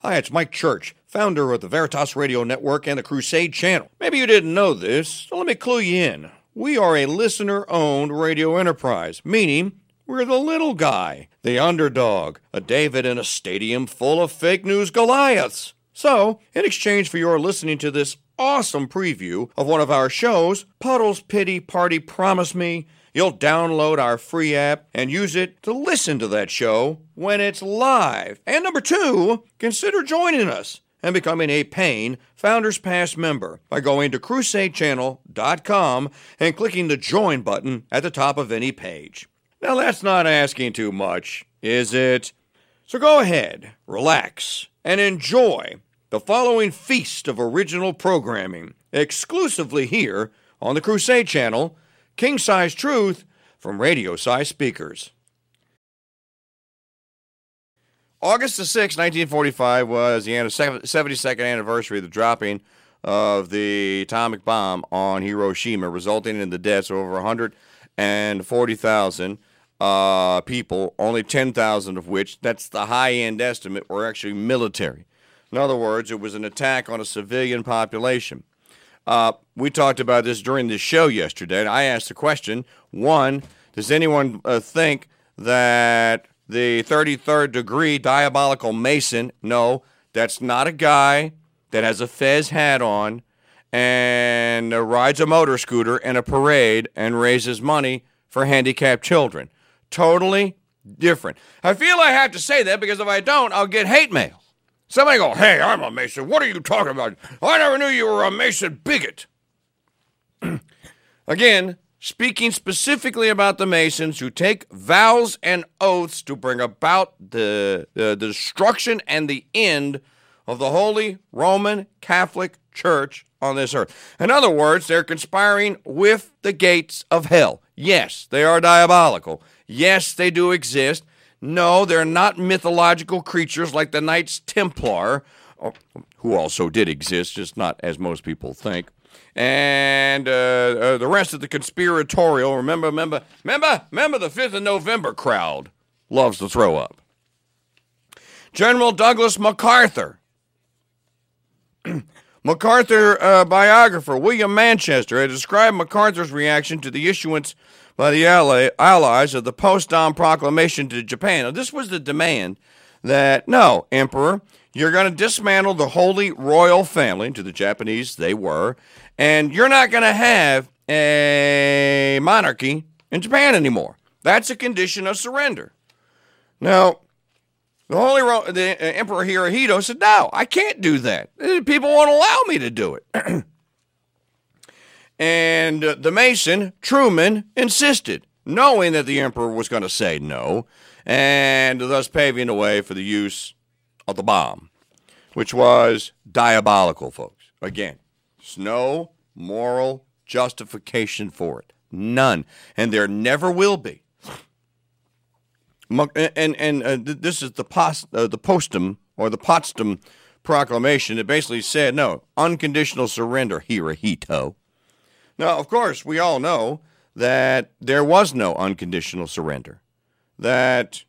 Hi, it's Mike Church, founder of the Veritas Radio Network and the Crusade Channel. Maybe you didn't know this, so let me clue you in. We are a listener-owned radio enterprise, meaning we're the little guy, the underdog, a David in a stadium full of fake news Goliaths. So, in exchange for your listening to this awesome preview of one of our shows, Puddle's Pity Party Promise Me, you'll download our free app and use it to listen to that show when it's live. And number two, consider joining us and becoming a paying Founders Pass member by going to crusadechannel.com and clicking the join button at the top of any page. Now that's not asking too much, is it? So go ahead, relax, and enjoy the following feast of original programming exclusively here on the Crusade Channel, King Size Truth from Radio Size Speakers. August the 6th, 1945 was the 72nd anniversary of the dropping of the atomic bomb on Hiroshima, resulting in the deaths of over 140,000 people, only 10,000 of which, that's the high-end estimate, were actually military. In other words, it was an attack on a civilian population. We talked about this during the show yesterday, and I asked the question, one, does anyone think that the 33rd degree diabolical Mason, no, that's not a guy that has a fez hat on and rides a motor scooter in a parade and raises money for handicapped children. Totally different. I feel I have to say that because if I don't, I'll get hate mail. Somebody go, hey, I'm a Mason. What are you talking about? I never knew you were a Mason bigot. Again, speaking specifically about the Masons who take vows and oaths to bring about the destruction and the end of the Holy Roman Catholic Church on this earth. In other words, they're conspiring with the gates of hell. Yes, they are diabolical. Yes, they do exist. No, they're not mythological creatures like the Knights Templar, who also did exist, just not as most people think. And the rest of the conspiratorial, remember the 5th of November crowd loves to throw up. General Douglas MacArthur. MacArthur biographer William Manchester had described MacArthur's reaction to the issuance by the Allies of the Potsdam Proclamation to Japan. Now, this was the demand that, no, Emperor, you're going to dismantle the Holy Royal Family, to the Japanese they were, and you're not going to have a monarchy in Japan anymore. That's a condition of surrender. Now, the Emperor Hirohito said, no, I can't do that. People won't allow me to do it. And the Mason, Truman, insisted, knowing that the Emperor was going to say no, and thus paving the way for the use of the bomb, which was diabolical, folks. Again, there's no moral justification for it. None. And there never will be. And this is the Potsdam Proclamation. It basically said, no, unconditional surrender, Hirohito. Now, of course, we all know that there was no unconditional surrender. That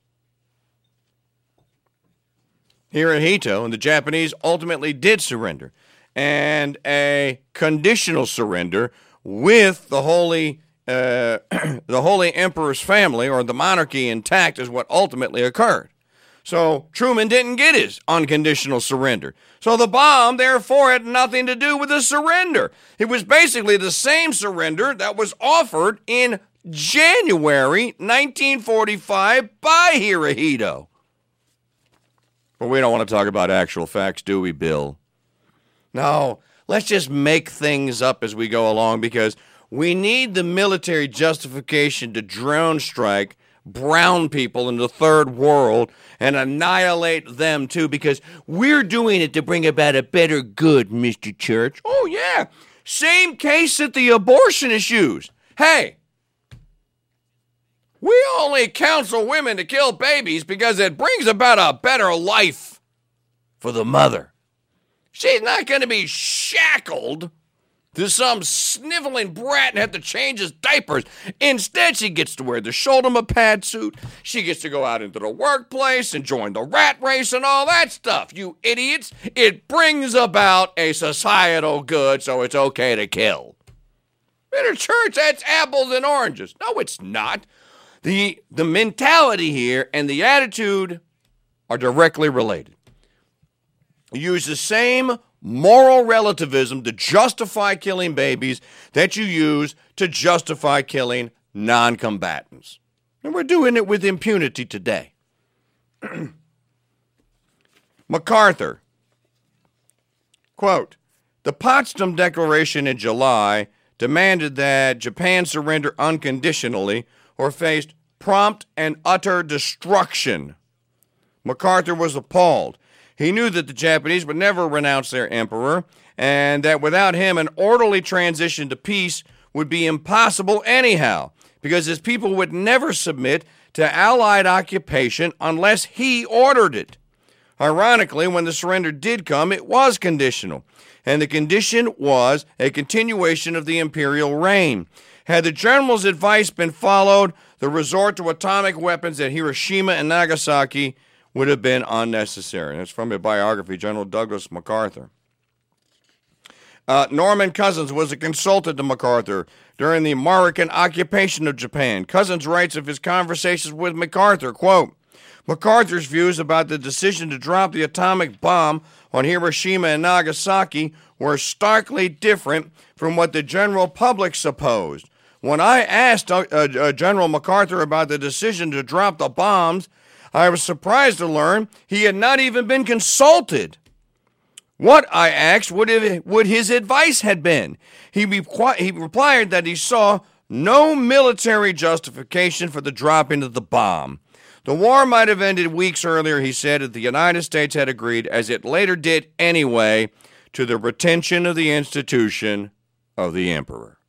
Hirohito and the Japanese ultimately did surrender. And a conditional surrender with the Holy Emperor's family or the monarchy intact is what ultimately occurred. So Truman didn't get his unconditional surrender. So the bomb, therefore, had nothing to do with the surrender. It was basically the same surrender that was offered in January 1945 by Hirohito. But we don't want to talk about actual facts, do we, Bill? No, let's just make things up as we go along because we need the military justification to drone strike brown people in the third world and annihilate them too because we're doing it to bring about a better good, Mr. Church. Oh, yeah. Same case that the abortionist used. Hey, we only counsel women to kill babies because it brings about a better life for the mother. She's not going to be shackled to some sniveling brat and have to change his diapers. Instead, she gets to wear the shoulder pad suit. She gets to go out into the workplace and join the rat race and all that stuff. You idiots. It brings about a societal good, so it's okay to kill. In a church, that's apples and oranges. No, it's not. The mentality here and the attitude are directly related. You use the same moral relativism to justify killing babies that you use to justify killing non-combatants. And we're doing it with impunity today. MacArthur, quote, the Potsdam Declaration in July demanded that Japan surrender unconditionally or faced prompt and utter destruction. MacArthur was appalled. He knew that the Japanese would never renounce their emperor, and that without him, an orderly transition to peace would be impossible anyhow, because his people would never submit to Allied occupation unless he ordered it. Ironically, when the surrender did come, it was conditional, and the condition was a continuation of the imperial reign. Had the general's advice been followed, the resort to atomic weapons at Hiroshima and Nagasaki would have been unnecessary. That's from a biography, General Douglas MacArthur. Norman Cousins was a consultant to MacArthur during the American occupation of Japan. Cousins writes of his conversations with MacArthur, quote, MacArthur's views about the decision to drop the atomic bomb on Hiroshima and Nagasaki were starkly different from what the general public supposed. When I asked General MacArthur about the decision to drop the bombs, I was surprised to learn he had not even been consulted. What, I asked, would his advice had been? He replied that he saw no military justification for the dropping of the bomb. The war might have ended weeks earlier, he said, if the United States had agreed, as it later did anyway, to the retention of the institution of the emperor.